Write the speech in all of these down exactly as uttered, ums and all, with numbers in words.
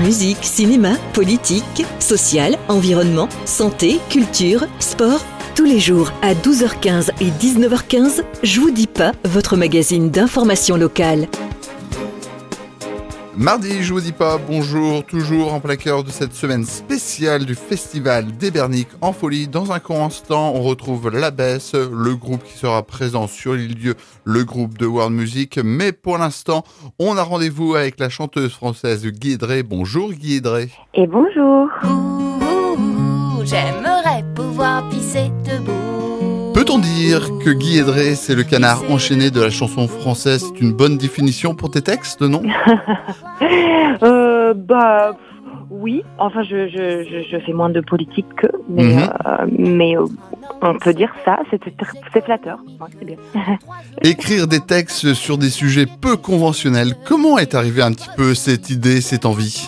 Musique, cinéma, politique, social, environnement, santé, culture, sport. Tous les jours à douze heures quinze et dix-neuf heures quinze, Je vous dis pas, votre magazine d'information locale. Mardi, je vous dis pas, bonjour, toujours en plein cœur de cette semaine spéciale du Festival des Berniques en folie. Dans un court instant, on retrouve La Besse, le groupe qui sera présent sur l'île-dieu, le groupe de World Music. Mais pour l'instant, on a rendez-vous avec la chanteuse française Guy Edré. Bonjour Guy Edré. Et bonjour. Ouh, ouh, ouh, j'aimerais pouvoir pisser debout. Peut-on dire que Guy Edré, c'est le canard enchaîné de la chanson française? C'est une bonne définition pour tes textes, non? euh, Bah oui, enfin je, je, je, je fais moins de politique que, mais, Mm-hmm. euh, mais euh, on peut dire ça, c'est, c'est flatteur, ouais, c'est bien. Écrire des textes sur des sujets peu conventionnels, comment est arrivée un petit peu cette idée, cette envie?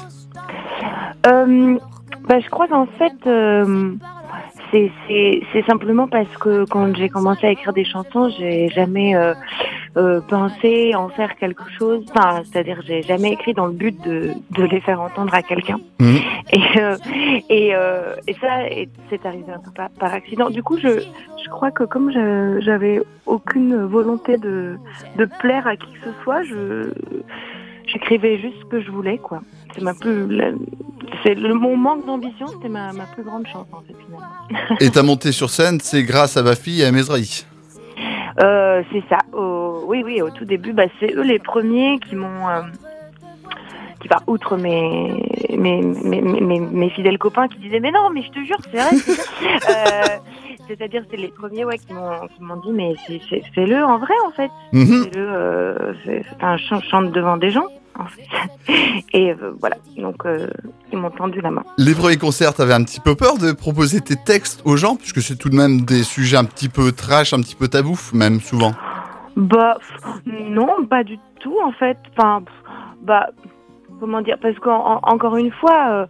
euh, bah, Je crois qu'en fait... Euh, C'est, c'est, c'est simplement parce que quand j'ai commencé à écrire des chansons, j'ai jamais euh, euh, pensé en faire quelque chose. Enfin, c'est-à-dire, j'ai jamais écrit dans le but de, de les faire entendre à quelqu'un. Mmh. Et, euh, et, euh, et ça, et c'est arrivé un peu par, par accident. Du coup, je, je crois que comme je, j'avais aucune volonté de, de plaire à qui que ce soit, je, j'écrivais juste ce que je voulais, quoi. C'est ma plus, la, c'est le, mon manque d'ambition, c'était ma, ma plus grande chance, en fait, finalement. Et ta montée sur scène, c'est grâce à ma fille et à Mesrahi. Euh, c'est ça. Au, oui, oui, au tout début, bah, c'est eux les premiers qui m'ont, euh, qui, bah, outre mes, mes, mes, mes, mes fidèles copains qui disaient, mais non, mais je te jure, c'est vrai. C'est euh, c'est-à-dire, c'est les premiers, ouais, qui m'ont, qui m'ont dit, mais c'est, c'est, fais-le en vrai, en fait. Mmh. Fais-le, euh, c'est, c'est un chant, chante devant des gens. En fait. Et euh, voilà, donc euh, ils m'ont tendu la main. Les premiers concerts, t'avais un petit peu peur de proposer tes textes aux gens, puisque c'est tout de même des sujets un petit peu trash, un petit peu tabou, même souvent. Bah non, pas du tout en fait. Enfin, bah comment dire, parce qu'encore une fois, euh,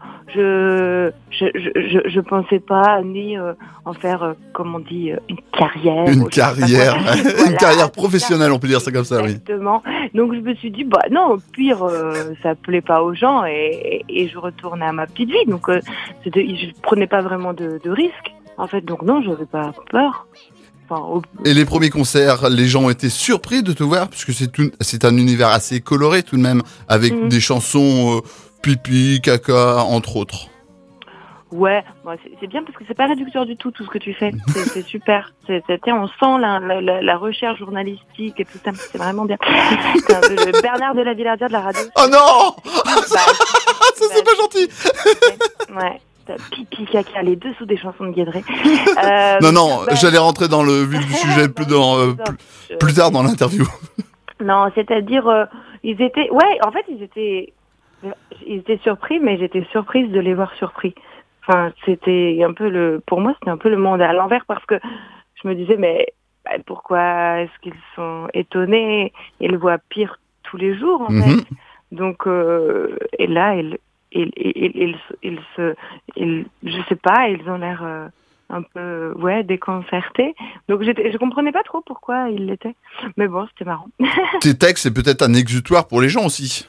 je, je je je je pensais pas ni euh, en faire, euh, comme on dit, euh, une carrière. Une carrière, voilà, une carrière professionnelle, on peut dire ça comme ça, oui. Exactement. Donc je me suis dit, bah non, au pire, euh, ça plaît pas aux gens et, et, et je retourne à ma petite vie. Donc euh, c'était, je prenais pas vraiment de, de risques, en fait. Donc non, je n'avais pas peur. Enfin, au... Et les premiers concerts, les gens ont été surpris de te voir, puisque c'est, tout, c'est un univers assez coloré tout de même, avec mmh. des chansons euh, pipi, caca, entre autres. Ouais, bon, c'est, c'est bien parce que c'est pas réducteur du tout, tout ce que tu fais. C'est, c'est super. C'est, c'est, on sent la, la, la recherche journalistique et tout ça. C'est vraiment bien. C'est un peu le Bernard de la Villardière de la radio. Oh non bah, ça, bah, c'est pas gentil. Ouais. Pipi, caca, les deux sous des chansons de Guy Edré. Euh, non, non, bah, j'allais rentrer dans le vif du sujet plus, dans, euh, plus, plus tard dans l'interview. Non, c'est-à-dire, euh, ils étaient... Ouais, en fait, ils étaient... Ils étaient surpris, mais j'étais surprise de les voir surpris. Enfin, c'était un peu le... Pour moi, c'était un peu le monde à l'envers parce que je me disais, mais bah, pourquoi est-ce qu'ils sont étonnés? Ils le voient pire tous les jours, en mm-hmm. fait. Donc, euh, et là, ils... Ils, ils, ils, ils se, ils, je sais pas, ils ont l'air euh, un peu, ouais, déconcertés. Donc j'étais, je comprenais pas trop pourquoi ils l'étaient. Mais bon, c'était marrant. Tes textes, c'est peut-être un exutoire pour les gens aussi.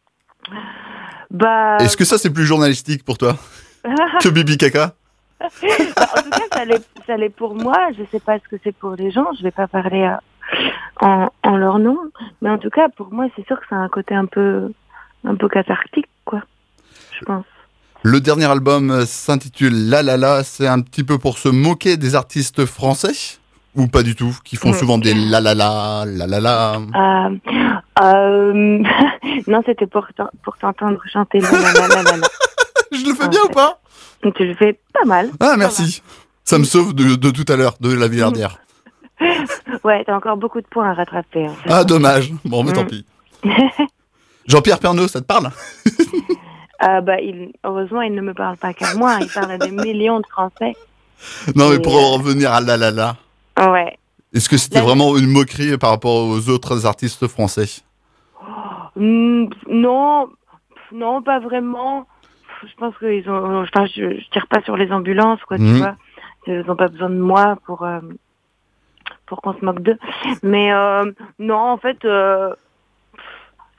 Bah. Est-ce que ça, c'est plus journalistique pour toi que Bibi Caca? Bah, en tout cas, ça l'est, ça l'est pour moi. Je sais pas ce que c'est pour les gens. Je vais pas parler euh, en, en leur nom. Mais en tout cas, pour moi, c'est sûr que ça a un côté un peu, un peu cathartique, quoi. Je pense. Le dernier album s'intitule La La La, c'est un petit peu pour se moquer des artistes français ou pas du tout, qui font oui. souvent des La La La, La La La. Euh, euh, non, c'était pour, pour t'entendre chanter La La La La La La. Je le fais en bien fait. Ou pas? Tu le fais pas mal. Ah merci, ça me sauve de, de tout à l'heure, de la Villardière. Ouais, t'as encore beaucoup de points à rattraper. En fait. Ah dommage, bon mais mm. tant pis. Jean-Pierre Pernaut, ça te parle? Euh, bah, il, heureusement, il ne me parle pas qu'à moi, il parle à des millions de Français. Non, mais pour euh... en revenir à La La La. Ouais. Est-ce que c'était la... vraiment une moquerie par rapport aux autres artistes français? mmh, Non, non, pas vraiment. Je pense qu'ils ont. Enfin, je, je tire pas sur les ambulances, quoi, mmh. tu vois. Ils n'ont pas besoin de moi pour euh, pour qu'on se moque d'eux. Mais euh, non, en fait. Euh...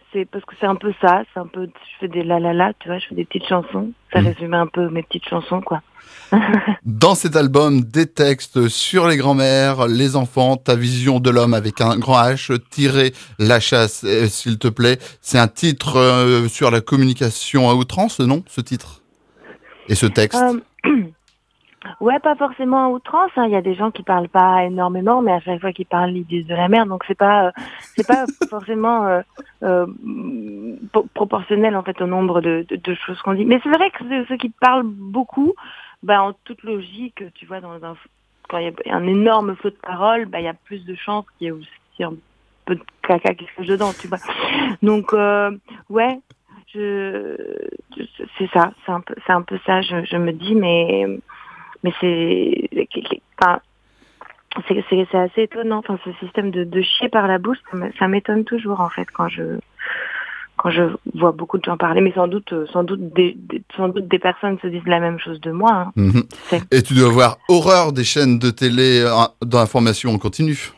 c'est parce que c'est un peu ça, c'est un peu, je fais des la la la, tu vois, je fais des petites chansons. Ça Mmh. résume un peu mes petites chansons, quoi. Dans cet album, des textes sur les grands-mères, les enfants, ta vision de l'homme avec un grand H, tirer la chasse, euh, s'il te plaît. C'est un titre euh, sur la communication à outrance, non, ce titre? Et ce texte? Euh, ouais, pas forcément à outrance. Hein. Il y a des gens qui parlent pas énormément, mais à chaque fois qu'ils parlent, ils disent de la merde. Donc c'est pas, euh, c'est pas forcément euh, euh, po- proportionnel en fait au nombre de, de, de choses qu'on dit. Mais c'est vrai que ceux, ceux qui parlent beaucoup, bah en toute logique, tu vois, dans un quand il y a un énorme flot de paroles, bah il y a plus de chances qu'il y ait aussi un peu de caca qui se cache dedans, tu vois. Donc euh, ouais. Je, c'est ça, c'est un peu, c'est un peu ça. Je, je me dis, mais, mais c'est, enfin, c'est, c'est, c'est assez étonnant. Enfin, ce système de, de chier par la bouche, ça, me, ça m'étonne toujours en fait quand je, quand je vois beaucoup de gens parler. Mais sans doute, sans doute, des, des sans doute des personnes se disent la même chose de moi. Hein. Mmh. Et tu dois avoir horreur des chaînes de télé euh, d'information en continu.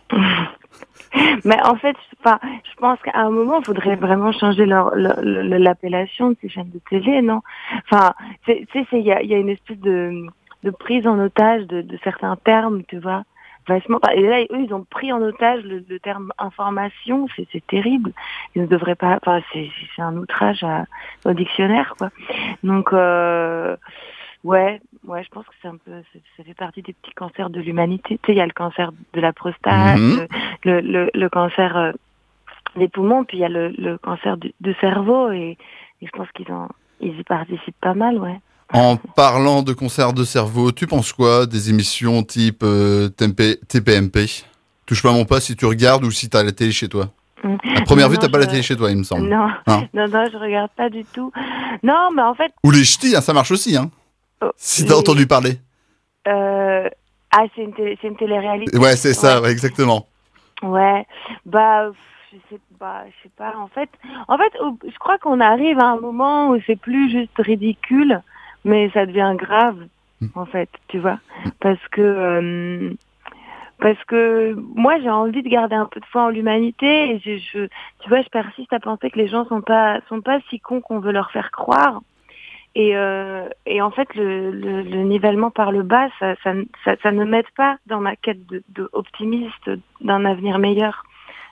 Mais en fait, enfin, je pense qu'à un moment, il faudrait vraiment changer leur, leur, leur- l'appellation de ces chaînes de télé, non? Enfin, tu sais, il y a, y a une espèce de, de prise en otage de, de certains termes, tu vois, vachement. Enfin, et là, eux, ils ont pris en otage le, le terme information. C'est, c'est terrible. Ils ne devraient pas. Enfin, c'est, c'est un outrage à, au dictionnaire, quoi. Donc, euh, ouais. Ouais, je pense que c'est un peu, c'est- ça fait partie des petits cancers de l'humanité. Tu sais, il y a le cancer de la prostate, Mhm. le, le, le, le cancer euh, des poumons, puis il y a le, le cancer du, du cerveau, et, et je pense qu'ils en, ils y participent pas mal, ouais. En parlant de cancer de cerveau, tu penses quoi des émissions type euh, T M P T P M P? Touche pas à mon pas si tu regardes ou si t'as la télé chez toi. Mm. À première Non, vue, t'as non, pas la je- télé chez toi, il me semble. Non, Hein non, non, je regarde pas du tout. Non, mais en fait, Ou les ch'tis, hein, ça marche aussi, hein. oh, Si t'as les- entendu parler. euh, ah, c'est une, télé, c'est une télé-réalité. Ouais, c'est ça, Ouais. ouais, exactement. Ouais, bah, pff, je sais pas, je sais pas. En fait, en fait, au- je crois qu'on arrive à un moment où c'est plus juste ridicule, mais ça devient grave, en fait, tu vois, parce que, euh, parce que moi j'ai envie de garder un peu de foi en l'humanité et je, je, tu vois, je persiste à penser que les gens sont pas, sont pas si cons qu'on veut leur faire croire. Et, euh, et en fait, le, le, le nivellement par le bas, ça, ça, ça, ça ne m'aide pas dans ma quête de, de optimiste d'un avenir meilleur.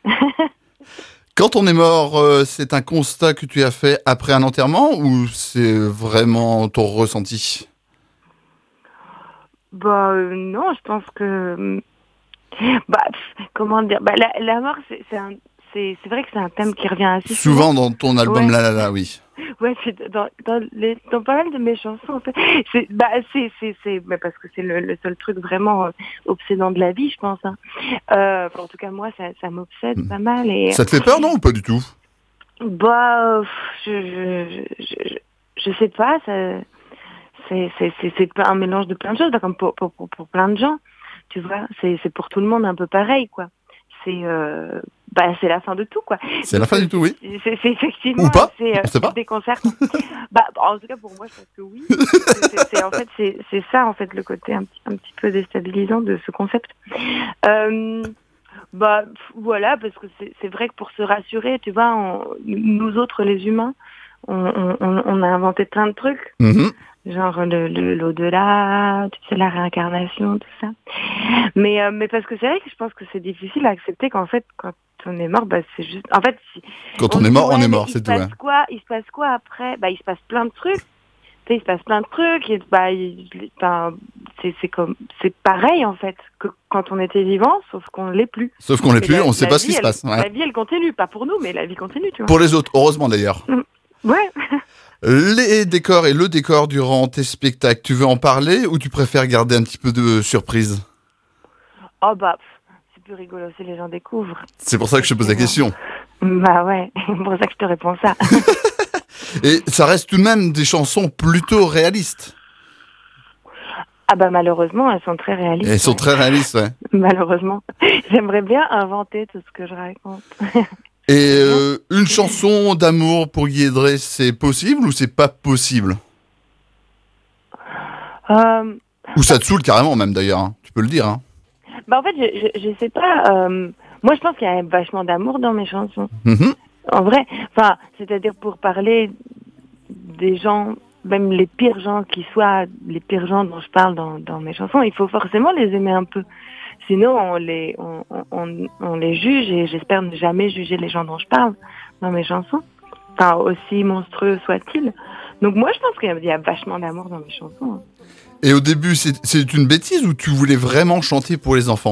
Quand on est mort, euh, c'est un constat que tu as fait après un enterrement ou c'est vraiment ton ressenti? Bah euh, non, je pense que bah pff, comment dire, bah la, la mort c'est c'est un c'est c'est vrai que c'est un thème qui revient assez Souvent dans ton album Ouais. La La La, oui. Ouais, c'est dans, dans, les, dans pas mal de mes chansons, en fait. C'est, bah, c'est, c'est, c'est, mais parce que c'est le, le seul truc vraiment euh, obsédant de la vie, je pense. Hein. Euh, enfin, en tout cas, moi, ça, ça m'obsède Mm. pas mal. Et Ça te fait peur, non, ou pas du tout? bah, euh, je, je, je, je, je sais pas. Ça, c'est, c'est, c'est, c'est un mélange de plein de choses, bah, comme pour, pour, pour, pour plein de gens. Tu vois, c'est, c'est pour tout le monde un peu pareil, quoi. C'est, euh, bah, c'est la fin de tout, quoi. C'est la fin du tout, oui. C'est, c'est effectivement Ou pas, c'est, euh, on sait pas. déconcertant. bah, en tout cas pour moi je pense que oui. c'est, c'est, c'est- en fait c'est, c'est ça en fait le côté un petit, un petit peu déstabilisant de ce concept. Euh, bah pff, voilà, parce que c'est, c'est vrai que pour se rassurer, tu vois, on- nous autres les humains, on, on, on on a inventé plein de trucs. Mhm. Genre le, le, l'au-delà, tu sais, la réincarnation, tout ça. Mais, euh, mais parce que c'est vrai que je pense que c'est difficile à accepter qu'en fait, quand on est mort, bah, c'est juste... En fait, si... Quand on se est dit, mort, on ouais, est mais mort, il c'est se tout. passe Ouais. quoi Il se passe quoi après Bah, il se passe plein de trucs. Tu sais, il se passe plein de trucs. Et, bah, il- enfin, c'est, c'est comme... C'est pareil, en fait, que quand on était vivant, sauf qu'on ne l'est plus. Sauf qu'on l'est Et plus, la- on sait la pas ce qui vie, se elle- passe. Ouais. La vie, elle continue. Pas pour nous, mais la vie continue, tu vois. Pour les autres, heureusement d'ailleurs. Ouais. Les décors et le décor durant tes spectacles, tu veux en parler ou tu préfères garder un petit peu de surprise? Oh, bah, pff, c'est plus rigolo si les gens découvrent. C'est pour ça que je te pose la question. Bah ouais, c'est pour ça que je te réponds ça. Et ça reste tout de même des chansons plutôt réalistes. Ah bah malheureusement, elles sont très réalistes. Et elles sont ouais. très réalistes, ouais. Malheureusement. J'aimerais bien inventer tout ce que je raconte. Et euh, une chanson d'amour pour Guy Edré, c'est possible ou c'est pas possible? Euh, Ou ça te saoule carrément même d'ailleurs, hein. Tu peux le dire. Hein. bah en fait, je, je, je sais pas. euh, moi, je pense qu'il y a vachement d'amour dans mes chansons. Mhm. En vrai, enfin, c'est-à-dire pour parler des gens, même les pires gens qui soient, les pires gens dont je parle dans, dans mes chansons, il faut forcément les aimer un peu. Sinon, on les, on, on, on les juge et j'espère ne jamais juger les gens dont je parle dans mes chansons. Enfin, aussi monstrueux soit-il. Donc moi, je pense qu'il y a, il y a vachement d'amour dans mes chansons. Et au début, c'est, c'est une bêtise ou tu voulais vraiment chanter pour les enfants?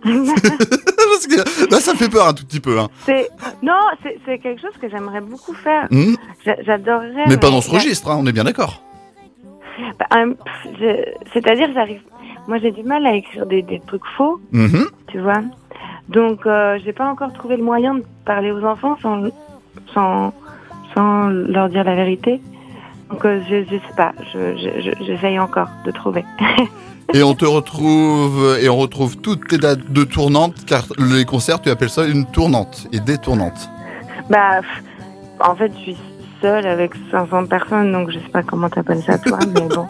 Parce que là, ça me fait peur un tout petit peu. Hein. C'est... Non, c'est, c'est quelque chose que j'aimerais beaucoup faire. Mmh. J'a- j'adorerais. Mais, mais pas dans ce j'a- registre, hein, on est bien d'accord. Bah, euh, pff, je- C'est-à-dire, j'arrive. Moi, j'ai du mal à écrire des, des trucs faux, Mmh. tu vois. Donc, euh, j'ai pas encore trouvé le moyen de parler aux enfants sans, sans, sans leur dire la vérité. Donc, euh, je, je sais pas. Je, je, je- j'essaye encore de trouver. Et on te retrouve, et on retrouve toutes tes dates de tournante, car les concerts, tu appelles ça une tournante et des tournantes. Bah, pff, en fait, je suis seule avec cinq cents personnes, donc je sais pas comment t'appelles ça toi, mais bon.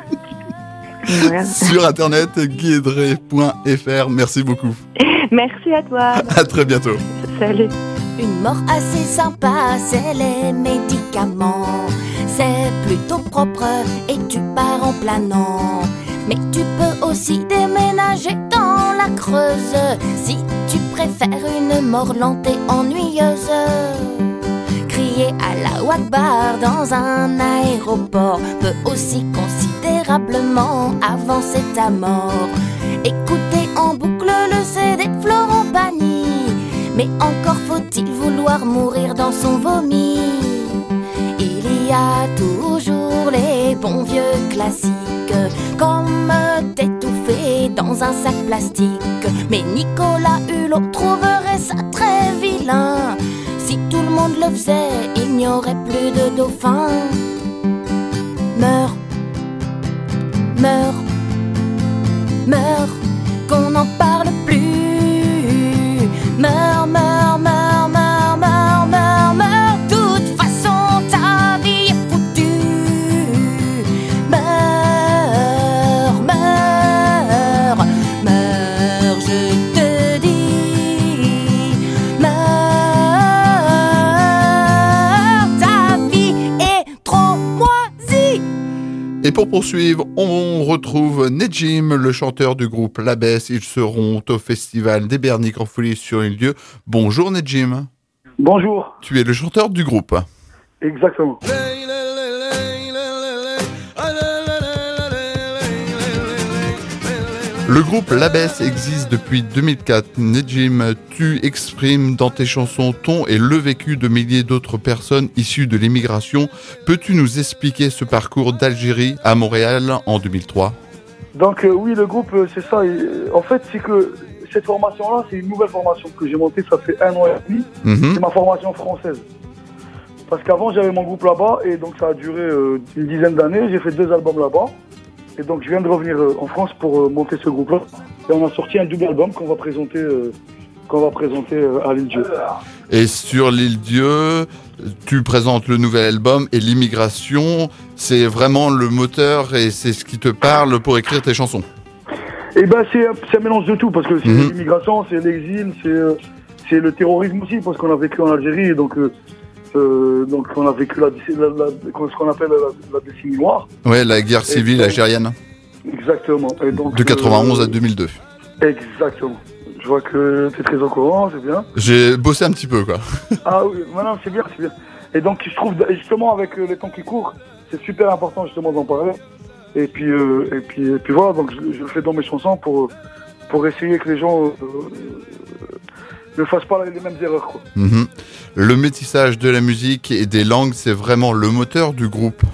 Voilà. Sur internet, guidré point f r. Merci beaucoup. Merci à toi. À très bientôt. Salut. Une mort assez sympa, c'est les médicaments. C'est plutôt propre et tu pars en planant. Mais tu peux aussi déménager dans la Creuse si tu préfères une mort lente et ennuyeuse. Crier à la Wakbar dans un aéroport peut aussi considérablement avancer ta mort. Écouter en boucle le C D de Florent Pagny, mais encore faut-il vouloir mourir dans son vomi. Il y a toujours les bons vieux classiques, comme t'étouffer dans un sac plastique. Mais Nicolas Hulot trouverait ça très vilain. Si tout le monde le faisait, il n'y aurait plus de dauphins. Meurs, meurs, meurs, qu'on n'en parle plus. Meurs, meurs, meurs, meurs, meurs, meurs, meurs. De toute façon, ta vie est foutue. Meurs, meurs, meurs, je te dis. Meurs, ta vie est trop moisie. Et pour poursuivre, on retrouve Nedjim, le chanteur du groupe L'Abbesse. Ils seront au festival des Berniques en Folie sur une lieu. Bonjour Nedjim. Bonjour, Tu es le chanteur du groupe. exactement. Le groupe L'Abbesse existe depuis deux mille quatre. Nedjim, tu exprimes dans tes chansons ton et le vécu de milliers d'autres personnes issues de l'immigration. Peux-tu nous expliquer ce parcours d'Algérie à Montréal en deux mille trois? Donc euh, oui, le groupe, euh, c'est ça. Et, euh, en fait, c'est que cette formation-là, c'est une nouvelle formation que j'ai montée, ça fait un an et demi. Mhm. C'est ma formation française. Parce qu'avant, j'avais mon groupe là-bas, et donc ça a duré euh, une dizaine d'années. J'ai fait deux albums là-bas. Et donc je viens de revenir euh, en France pour euh, monter ce groupe-là. Et on a sorti un double album qu'on va présenter, euh, qu'on va présenter euh, à l'Île Dieu. Et sur l'île Dieu, tu présentes le nouvel album et l'immigration, c'est vraiment le moteur et c'est ce qui te parle pour écrire tes chansons. Et ben c'est un, c'est un mélange de tout, parce que c'est Mhm. l'immigration, c'est l'exil, c'est, euh, c'est le terrorisme aussi, parce qu'on a vécu en Algérie, et donc, euh, euh, donc on a vécu la, la, la, ce qu'on appelle la, la décennie noire. Ouais, la guerre civile donc- algérienne, Exactement. Et donc, de quatre-vingt-onze euh, à deux mille deux. Exactement. Je vois que tu es très au courant, c'est bien. J'ai bossé un petit peu, quoi. Ah oui, maintenant c'est bien, c'est bien. Et donc je trouve, justement, avec euh, les temps qui courent, c'est super important justement d'en parler. Et puis, euh, et puis, et puis voilà, donc je, je le fais dans mes chansons pour, pour essayer que les gens euh, euh, ne fassent pas les mêmes erreurs, quoi. Mhm. Le métissage de la musique et des langues, c'est vraiment le moteur du groupe.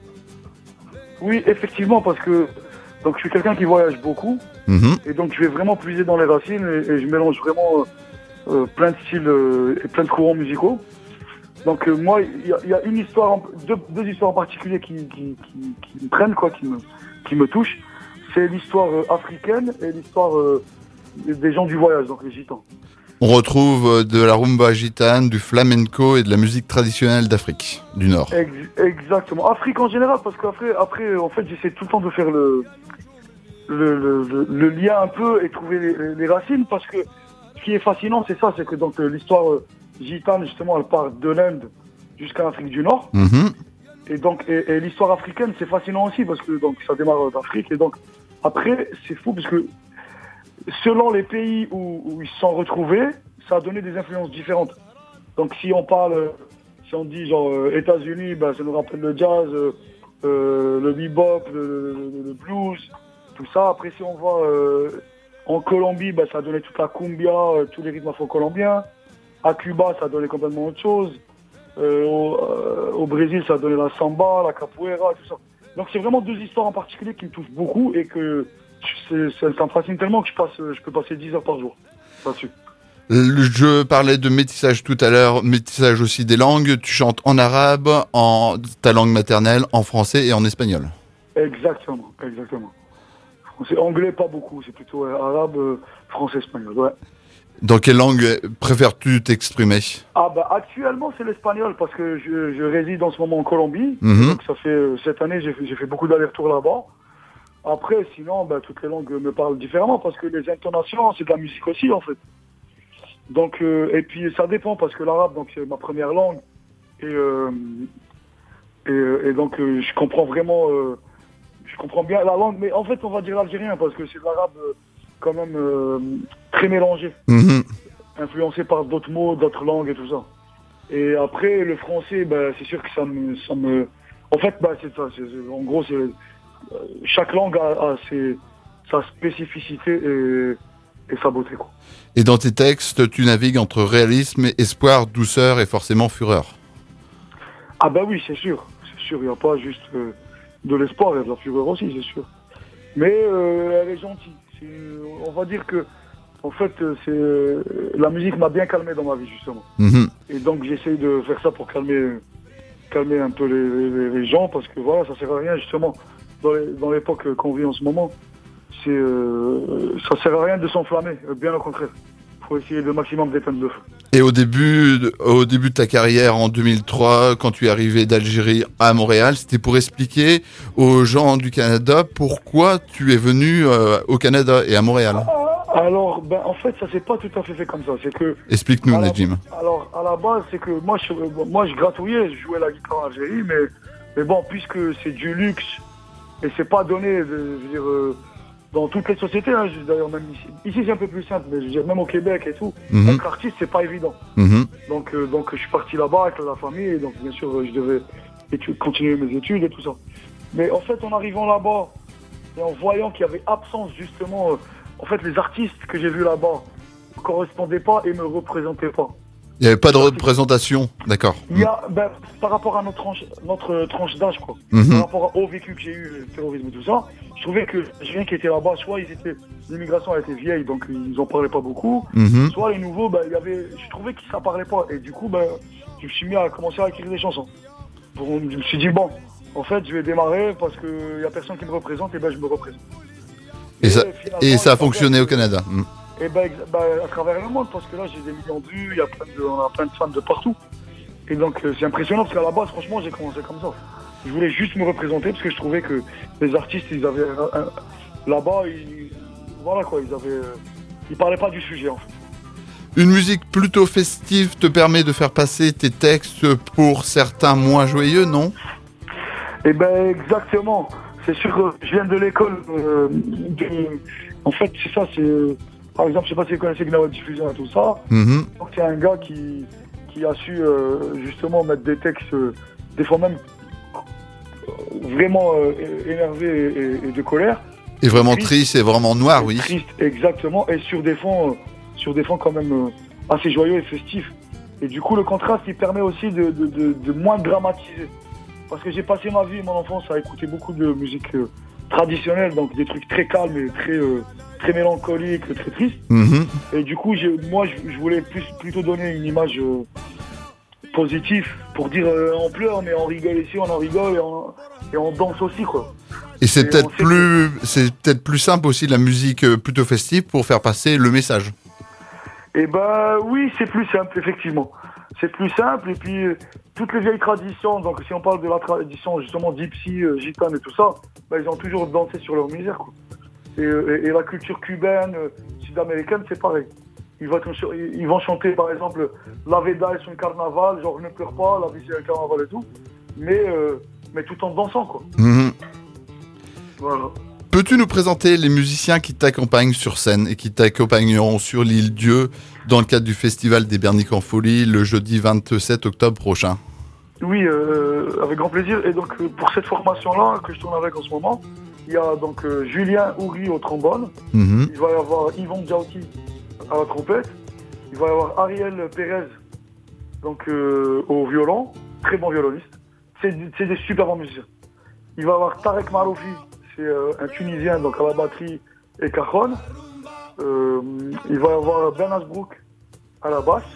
Oui, effectivement, parce que donc je suis quelqu'un qui voyage beaucoup, Mhm. et donc je vais vraiment puiser dans les racines, et, et je mélange vraiment euh, euh, plein de styles euh, et plein de courants musicaux. Donc euh, moi, il y, a- il y a une histoire, en- deux, deux histoires en particulier qui, qui, qui, qui me prennent, quoi, qui me, qui me touchent. C'est l'histoire euh, africaine et l'histoire euh, des gens du voyage, donc les gitans. On retrouve de la rumba gitane, du flamenco et de la musique traditionnelle d'Afrique du Nord. Ex- exactement. Afrique en général, parce qu'après, après, en fait, j'essaie tout le temps de faire le, le, le, le- le lien un peu et trouver les, les racines, parce que ce qui est fascinant, c'est ça, c'est que donc euh, l'histoire euh, gitane, justement, elle part de l'Inde jusqu'à l'Afrique du Nord. Mhm. Et donc, et, et l'histoire africaine, c'est fascinant aussi parce que donc ça démarre d'Afrique. Et donc, après, c'est fou parce que selon les pays où, où ils se sont retrouvés, ça a donné des influences différentes. Donc, si on parle, si on dit genre euh, États-Unis, ben, ça nous rappelle le jazz, euh, euh, le bebop, le, le, le blues, tout ça. Après, si on va euh, en Colombie, ben, ça a donné toute la cumbia, euh, tous les rythmes afro-colombiens. À Cuba, ça a donné complètement autre chose. Euh, au, euh, au Brésil, ça a donné la samba, la capoeira, tout ça. Donc c'est vraiment deux histoires en particulier qui me touchent beaucoup et que c'est, ça, ça me fascine tellement que je, passe, je peux passer dix heures par jour là-dessus. Je parlais de métissage tout à l'heure, métissage aussi des langues. Tu chantes en arabe, en ta langue maternelle, en français et en espagnol. Exactement, exactement. Français, anglais, pas beaucoup, c'est plutôt euh, arabe, euh, français, espagnol, ouais. Dans quelle langue préfères-tu t'exprimer? Ah bah actuellement c'est l'espagnol parce que je, je réside en ce moment en Colombie. Mhm. Donc ça fait euh, cette année j'ai fait, j'ai fait beaucoup d'allers-retours là-bas. Après sinon bah, toutes les langues me parlent différemment parce que les intonations c'est de la musique aussi en fait. Donc euh, et puis ça dépend parce que l'arabe donc c'est ma première langue et euh, et, euh, et donc euh, je comprends vraiment euh, je comprends bien la langue mais en fait on va dire l'algérien parce que c'est de l'arabe euh, quand même euh, très mélangé. Mhm. Influencé par d'autres mots, d'autres langues et tout ça. Et après, le français, bah, c'est sûr que ça me... Ça me... En fait, bah, c'est ça. C'est, c'est, en gros, c'est, euh, chaque langue a, a ses, sa spécificité et, et sa beauté, quoi. Et dans tes textes, tu navigues entre réalisme, espoir, douceur et forcément fureur. Ah bah oui, c'est sûr. C'est sûr, il n'y a pas juste euh, de l'espoir, il y a de la fureur aussi, c'est sûr. Mais euh, elle est gentille. C'est, on va dire que en fait, c'est la musique m'a bien calmé dans ma vie justement. Mhm. Et donc j'essaye de faire ça pour calmer, calmer un peu les, les, les gens parce que voilà, ça sert à rien justement dans, les, dans l'époque qu'on vit en ce moment. C'est, euh, ça sert à rien de s'enflammer, bien au contraire. Il faut essayer le maximum d'éteindre le feu. Et au début, de, au début de ta carrière en deux mille trois, quand tu es arrivé d'Algérie à Montréal, c'était pour expliquer aux gens du Canada pourquoi tu es venu euh, au Canada et à Montréal. Alors, ben, en fait, ça s'est pas tout à fait fait comme ça. C'est que. Explique-nous, à la- Najim. Alors, à la base, c'est que moi, je, moi, je gratouillais, je jouais la guitare en Algérie, mais, mais bon, puisque c'est du luxe et c'est pas donné, de, je veux dire, euh, dans toutes les sociétés, hein, je- d'ailleurs, même ici, ici c'est un peu plus simple, mais je veux dire, même au Québec et tout, Mhm. être artiste, c'est pas évident. Mhm. Donc, euh, donc, je suis parti là-bas avec la famille, et donc, bien sûr, euh, je devais étu- continuer mes études et tout ça. Mais en fait, en arrivant là-bas et en voyant qu'il y avait absence, justement, euh, en fait, les artistes que j'ai vus là-bas ne correspondaient pas et me représentaient pas. Il n'y avait pas de représentation, d'accord. Il y a, ben, par rapport à notre tranche, notre tranche d'âge, quoi, Mhm. par rapport au vécu que j'ai eu, le terrorisme et tout ça, je trouvais que les Algériens qui étaient là-bas, soit ils étaient, l'immigration elle était vieille, donc ils en parlaient pas beaucoup, Mhm. soit les nouveaux, ben, il y avait, je trouvais qu'ils s'en parlaient pas, et du coup, ben, je me suis mis à commencer à écrire des chansons. Bon, je me suis dit, bon, en fait, je vais démarrer parce qu'il y a personne qui me représente, et ben, je me représente. Et ça, finalement, et ça a il fonctionné au s'avère que- Canada. Mhm. Et ben, ex- ben, à travers le monde, parce que là j'ai des millions de vues, il y a plein de, on a plein de fans de partout. Et donc euh, c'est impressionnant parce qu'à la base, franchement, j'ai commencé comme ça. Je voulais juste me représenter parce que je trouvais que les artistes, ils avaient un- un- là-bas, ils, voilà quoi, ils avaient, euh, ils parlaient pas du sujet en fait. Une musique plutôt festive te permet de faire passer tes textes pour certains moins joyeux, non? Et ben exactement. C'est sûr que je viens de l'école. euh, de- En fait, c'est ça. C'est euh, par exemple, je sais pas si vous connaissez Gnawa Diffusion et tout ça. Mhm. Donc c'est un gars qui, qui a su euh, justement mettre des textes, euh, des fois même euh, vraiment euh, énervés et, et de colère. Et vraiment Triste. triste et vraiment noir, oui. Triste, exactement, et sur des fonds, euh, sur des fonds quand même euh, assez joyeux et festifs. Et du coup, le contraste, il permet aussi de, de, de, de moins dramatiser. Parce que j'ai passé ma vie, mon enfance, à écouter beaucoup de musique euh, traditionnelle, donc des trucs très calmes et très, euh, très mélancoliques, très tristes. Mhm. Et du coup, j'ai- moi, je, je voulais plus, plutôt donner une image euh, positive pour dire euh, on pleure, mais on rigole ici, on en rigole et on, et on danse aussi, quoi. Et c'est Et peut-être on sait plus, c'est peut-être plus simple aussi de la musique euh, plutôt festive pour faire passer le message. Et ben oui, c'est plus simple, effectivement. C'est plus simple, et puis euh, toutes les vieilles traditions, donc si on parle de la tradition justement gypsy, euh, gitane et tout ça, ben, ils ont toujours dansé sur leur misère, quoi. Et, euh, et- et la culture cubaine, euh, sud-américaine, c'est pareil. Ils vont, être, ils vont chanter par exemple La Veda est un carnaval, genre ne pleure pas, la vie c'est un carnaval et tout, mais, euh, mais tout en dansant quoi. Mmh. Voilà. Peux-tu nous présenter les musiciens qui t'accompagnent sur scène et qui t'accompagneront sur l'île Dieu dans le cadre du festival des Berniques en Folie le jeudi vingt-sept octobre prochain? Oui, euh, avec grand plaisir. Et donc pour cette formation-là que je tourne avec en ce moment, il y a donc euh, Julien Houry au trombone, Mmh. il va y avoir Yvon Djauti à la trompette, il va y avoir Ariel Pérez donc, euh, au violon, très bon violoniste, c'est, c'est des super bons musiciens. Il va y avoir Tarek Maroufi, c'est euh, un Tunisien donc à la batterie et cajon. Euh, il va y avoir Ben Asbrook à la basse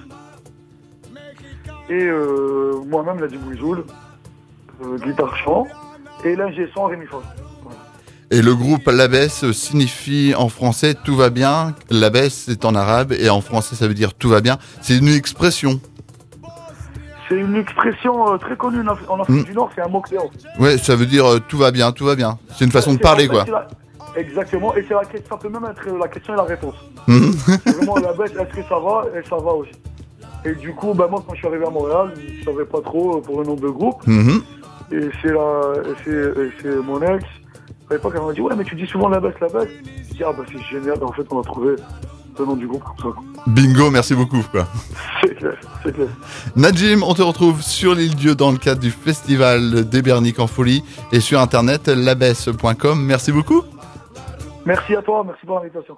et euh, moi-même Nadim Bouizoul, euh, guitare chant, et l'ingé son Rémi Foss. Et le groupe Labès signifie en français tout va bien. Labès c'est en arabe et en français ça veut dire tout va bien. C'est une expression. C'est une expression euh, très connue en, Af- en Afrique Mm. du Nord, c'est un mot-cléo. Ouais, ça veut dire euh, tout va bien, tout va bien. C'est une façon de C'est parler la- quoi. c'est la- Exactement, et c'est la, que- ça peut même être la question et la réponse. Mmh. C'est vraiment la bête, est-ce que ça va? Et ça va aussi. Et du coup, ben moi quand je suis arrivé à Montréal, je savais pas trop pour le nom de groupe. Mmh. Et c'est la, et c'est, et c'est mon ex. À l'époque, elle m'a dit ouais mais tu dis souvent la baisse, la baisse. Je dis ah bah c'est génial. En fait, on a trouvé le nom du groupe comme ça. Bingo, merci beaucoup quoi. C'est clair, c'est clair. Najim, on te retrouve sur l'île Dieu dans le cadre du festival des Berniques en Folie et sur internet labès point com. Merci beaucoup. Merci à toi, merci pour l'invitation.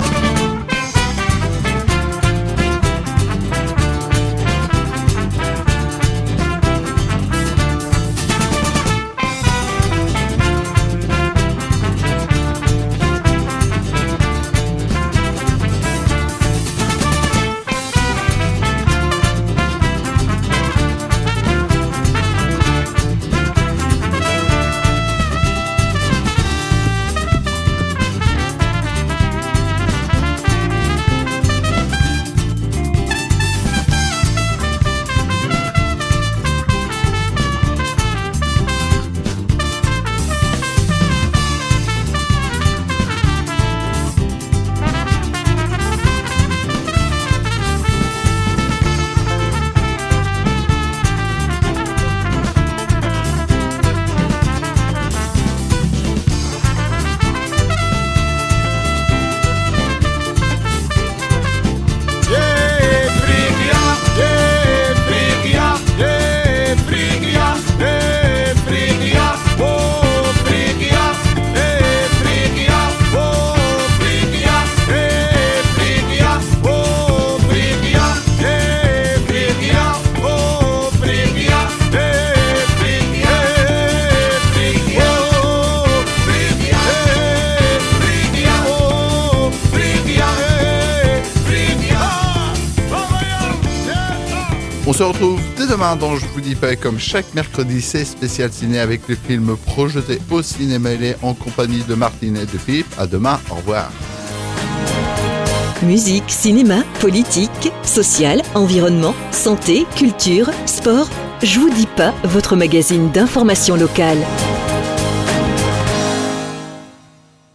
On se retrouve dès demain dans Je vous dis pas, comme chaque mercredi, c'est spécial ciné avec les films projetés au cinéma en compagnie de Martine et de Philippe. À demain, au revoir. Musique, cinéma, politique, social, environnement, santé, culture, sport. Je vous dis pas, votre magazine d'information locale.